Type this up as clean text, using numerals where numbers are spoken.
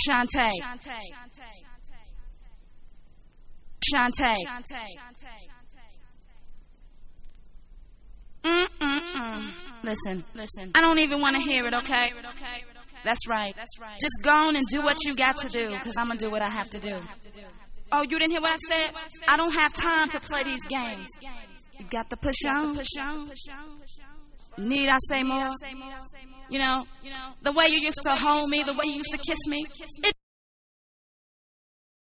Shantae. Shantae. Listen. I don't even want to hear it, okay? That's right. Just go on and do what you got to do, because I'm going to do what I have to do. Oh, you didn't hear what I said? I don't have time to play these games. You got to push on. Need I say more? You know, the way you used to hold me, the way you used to kiss me, it